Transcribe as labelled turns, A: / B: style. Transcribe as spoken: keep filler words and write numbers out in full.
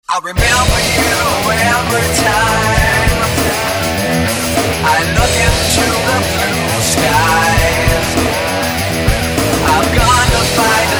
A: I remember you every time I look into the blue skies. I'm gonna find